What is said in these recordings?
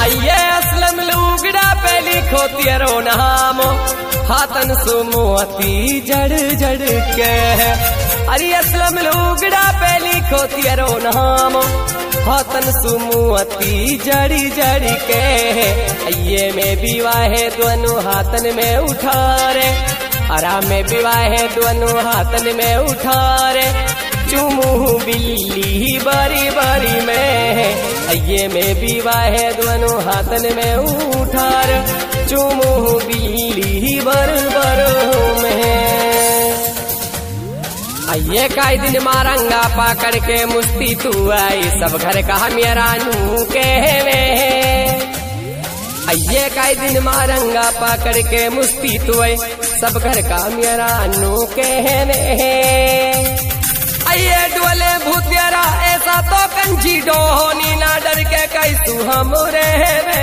आइए असलम लुगड़ा पे लिखो तेरो नाम हाथन सुमोती जड़ जड़ के। अरे असलम लुगड़ा पे लिखो तेरो नाम हाथन सुमोती जड़ी जड़ी के। ये में विवाहे दोनों हाथन में उठा रे आराम में विवाहे दोनों हाथन में उठा रे। चुमू बिल्ली बारी बारी में ये में विवाहे दोनों हाथन में उठा रे। चुमू बिल्ली बर बर में ये काई दिन मारंगा पाकड़ के मुस्ती तू आई सब घर का मेरा नू कहवे। ये काई दिन मारंगा पाकड़ के मुस्ती तू आई सब घर का मेरा नू कहवे। ये डोले भूतेरा ऐसा तो कंजी डोनी ना डर के कैसू हम रे।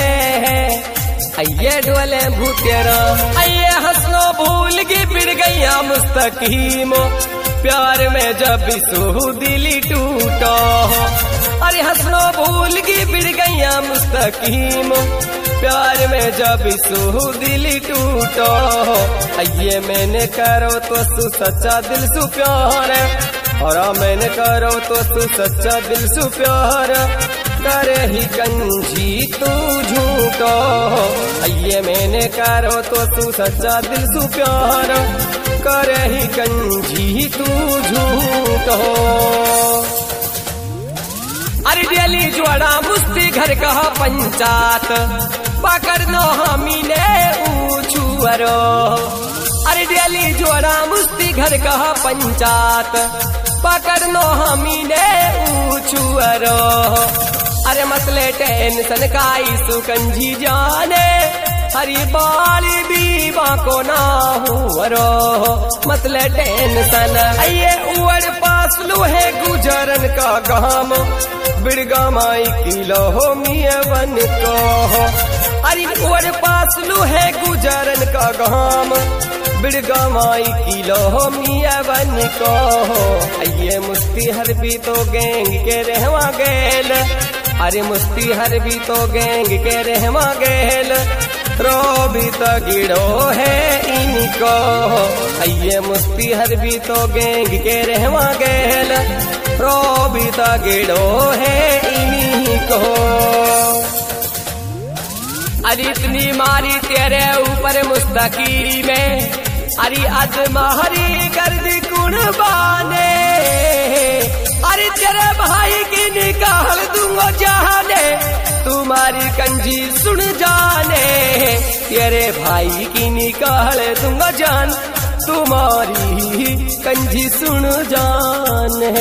ये डोले भूतेरा ये हंसनो भूल की बिड़ गैया मुस्तकीम प्यार में जब सो दिली टूटो। अरे हंसनो भूल की बिड़ गैया मुस्तकीम प्यार में जब सो दिली टूटो। ये मैंने करो तो सु सच्चा दिल सु प्यार और मैंने करो तो सु सच्चा दिल सु प्यार करे ही कंजी तू झूठो। ये मैंने करो तो तू सच्चा दिल सु प्यार करे ही कंजी तू झूठो। अरे डेली जोड़ा मुस्ती घर का पंचायत पकड़ नो हमी ने ऊछुअरो। अरे डेली जोड़ा मुस्ती घर का पंचायत पकड़ नो हमी ने ऊछुअरो। अरे मसले टेंशन काई सुकंजी जाने हरी बाली बीबा को ना हुरो। मसले टेंशन ये उड़ पास लो है गुजरन का गाम बिड़गा माई किलो हो मिया बन को। अरे उड़ पास लो है गुजरन का गाम बिड़गा माई किलो हो मिया बन को। ये मुस्ती हर भी तो गैंग के रहवा गेल। अरे मुस्ती हर भी तो गैंग के रहवा गेल रो भी तो गिड़ो है इनको। ये मुस्ती हर भी तो गैंग के रहवा गेल रो भी तो गिड़ो है इनको। अरे इतनी मारी तेरे ऊपर मुस्तकीरी में अरे आज मारी गर्दी कुर्बाने। अरे तेरे भाई की निकाल दूंगा जाने तुम्हारी कंजी सुन जाने। तेरे भाई की निकाल दूंगा जान तुम्हारी कंजी सुन जाने।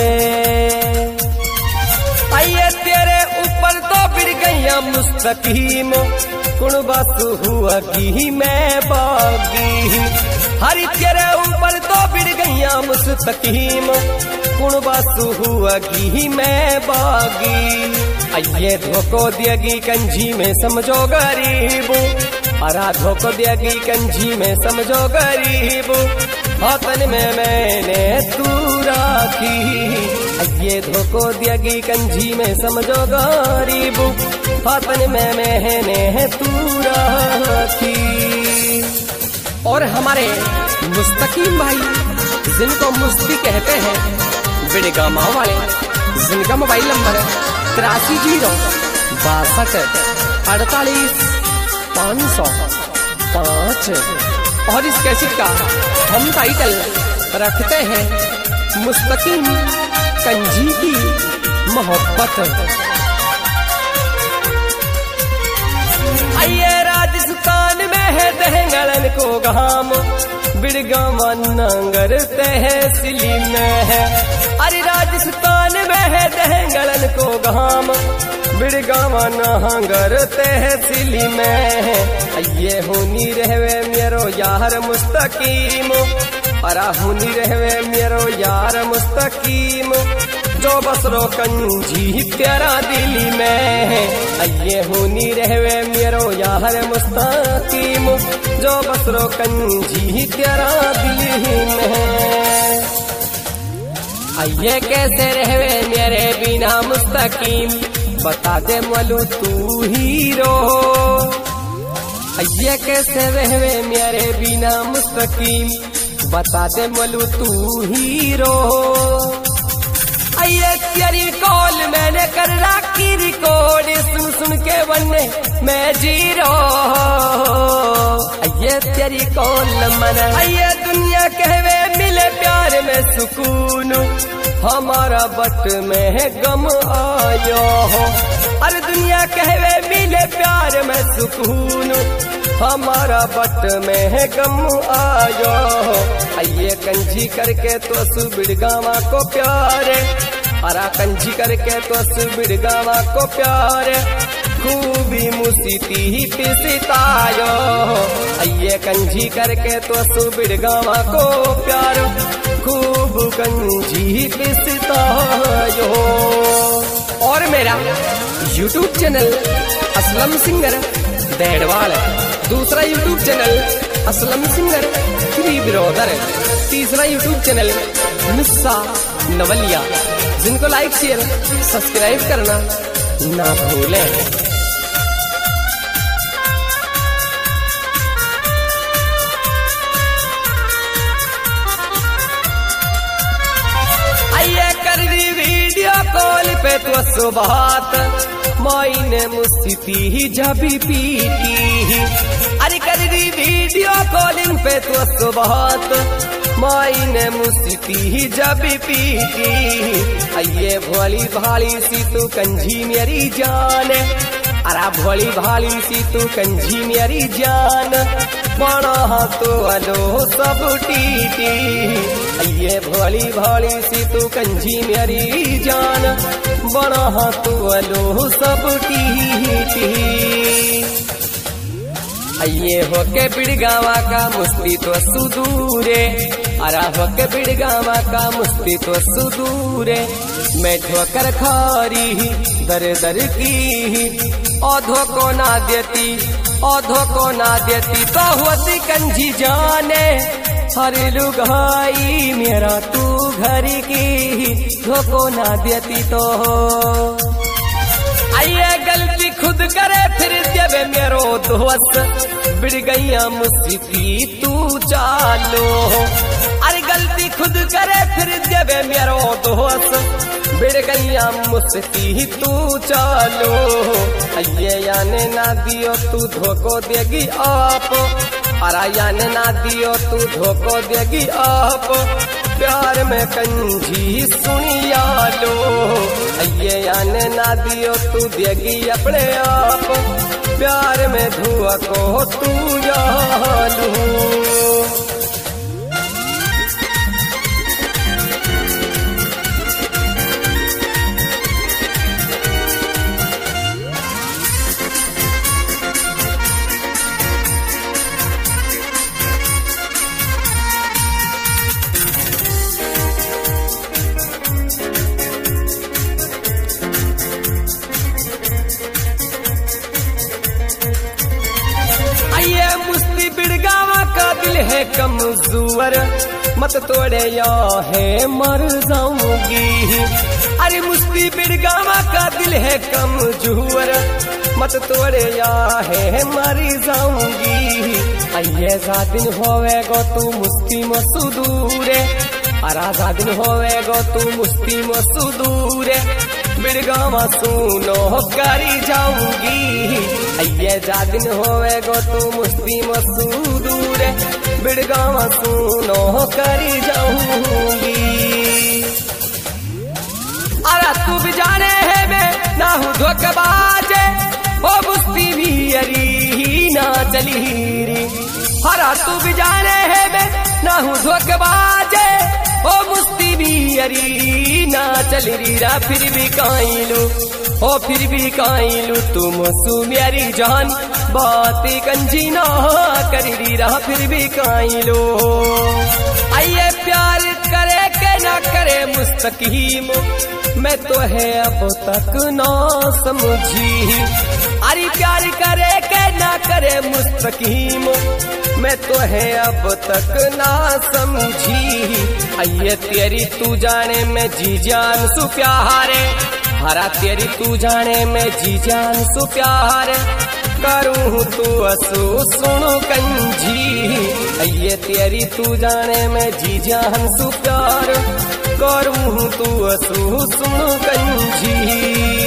आइए तेरे ऊपर तो बिड़ गैया मुस्तकीम कुणबासु हुआ की मैं बागी। हरी तेरे ऊपर तो बिड़ गैया मुस्तकीम कुणबासु हुआ की मैं बागी। ये धोखो देगी कंजी में समझो गरीब अरा धोखो देगी कंजी में समझो गरीब। हाथन में मैंने तू राखी ये धोखो देगी कंजी में समझो गरीब। हाथन में मैंने तू राखी। और हमारे मुस्तकीम भाई जिनको मुस्ती कहते हैं बिड़गा माँ वाले जिनका मोबाइल नंबर 8362485505 और इस कैसेट का हम टाइटल रखते हैं मुस्तकीम कंजी की मोहब्बत। आइए राजस्थान में है दहंगलन को गाम बिड़गा नंगर तहसीली में है। अरे राजस्थान में है दहंगलन को गाम बिड़गा नंगर तहसीली में है। ये होनी रहवे मेरो यार मुस्तकीम अरा होनी रहवे मेरो यार मुस्तकीम जो बसरो कंजी तेरा दिली में है। ये होनी रहवे मेरो यार मुस्तकीम जो बसरो कंजी तेरा दिली में है। ये कैसे रहवे मेरे बिना मुस्तकीम बता दे मलू तू हीरो। ये कैसे रहवे मेरे बिना मुस्तकीम, बता दे मलू तू हीरो। ये तेरी कॉल मैंने कर रखी रिकॉर्ड, सुन सुन के बनने मैं जीरो। ये तेरी कॉल मन, ये दुनिया कहवे मिले प्यार में सुकून, हमारा बट में गम आयो हो। अरे दुनिया कहवे मिले प्यार में सुकून, हमारा बट में गम आयो हो। ये कंजी करके तो सुबिड़ गावा को प्यारे, अरा कंजी करके तो सुबिड़ गावा को प्यारे, खूबी मुसीती पिसतायो। ये कंजी करके तो सुबिड़ गावा को प्यार, खूब कंजी पिसतायो। और मेरा YouTube channel Aslam singer Dedwal, दूसरा YouTube channel Aslam singer three brother, तीसरा YouTube चैनल मुस्सा नवलिया, जिनको लाइक शेयर सब्सक्राइब करना ना भूलें। वीडियो कॉल पे तो सुबात मायने मुस्ती जबी पीती, अरे कर दी वीडियो कॉलिंग पे तो सुबात मायने मुस्ती जबी पीती। ये भोली भाली सी तू कंजी मेरी जान, अरा भोली भाली सी तू कंजी मेरी जान, बड़ा तो अलो सब टीटी। ये भोली भाली सी तू कंजी मेरी जान, बड़ा तो अलो सब टीटी। ये होके बिड़गावा का मुस्ती तो सुदूरे, अरा होके बिड़गावा का मुस्ती तो सुदूरे। मैं ठोकर खारी दर दर की, औधो को ना देती, औधो को ना देती तो होती कंजी जाने। हर लुगाई मेरा तू घर की, धोको ना देती तो। आइए गलती खुद करे फिर देवे मेरो दोस्त, बिड़ गैया मुस्ती तू चालो। अरे गलती खुद करे फिर देवे मेरो दोस्त, बिड़ गैया मुस्ती तू चालो। ये याने ना दियो तू धोको देगी आप, अरा याने ना दियो तू धोको देगी आप, प्यार में कंजी सुनिया लो। ये याने ना दियो तू देगी अपने आप, प्यार में धुआ को तू जालू। बिड़गावा का दिल है कमजोर, मत तोड़े या है मर जाऊंगी। अरे मुस्ती बिड़गावा का दिल है कमजोर, मत तोड़े या है मर जाऊंगी। ऐसा दिन होवेगो तू मुस्ती मसूदूरे, अरा दिन होवेगो तू मुस्ती मसूदूरे। बिड़गावा सुनो करी जाऊंगी, ये जा दिन होवेगो तू मुस्ती मसूदूरे। बिड़गावा सुनो करी जाऊंगी। अरे तू भी जाने है मैं ना हूँ धोखेबाज, ओ मुस्ती भी अरी ना चली री। हरा तू भी जाने है मैं ना हूँ धोखेबाज, ओ मुस्ती भी अरी ना चल रीरा। फिर भी काइलू, ओ फिर भी काइलू तू मुसू मेरी जान, बातें कंजी ना कर रीरा। फिर भी काइलू आइए प्यार करे के ना करे मुस्तकीम, मैं तो है अब तक ना समझी। अरे प्यार करे के ना करे मुस्तकीम, मैं तो है अब तक ना समझी। आइए तेरी तू जाने मैं जी जान सु प्यारे, हरा तेरी तू जाने में जी जान सु प्यार करूँ तू असु सुनु कंजी ये तेरी तू जाने में जी जान सु प्यार करूँ तू असु सुनु कंजी।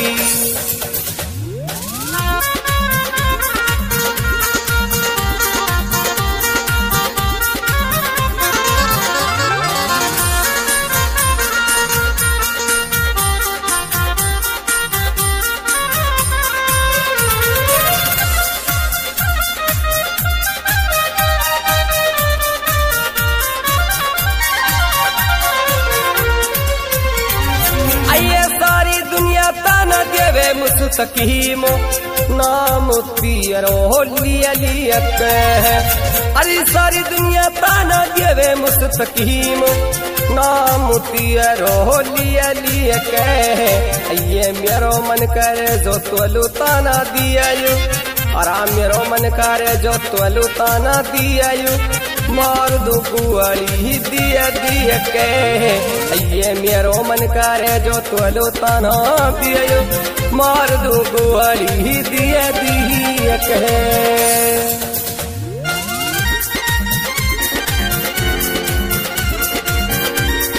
सारी दुनिया ताना देवे मुस्तकीमो नाम पियरो लिया लिया अरे सारी दुनिया ताना देवे मुस्तकीमो नाम पियरो लिया लिया ये मेरो मन करे जो तोलू ताना दिया और मेरो मन करे जो तोलू ताना दिया मार दो कुआली दिया दिया ये मेरो मन करे जो तोलो ताना दिया मार दो कुआली दिया दिया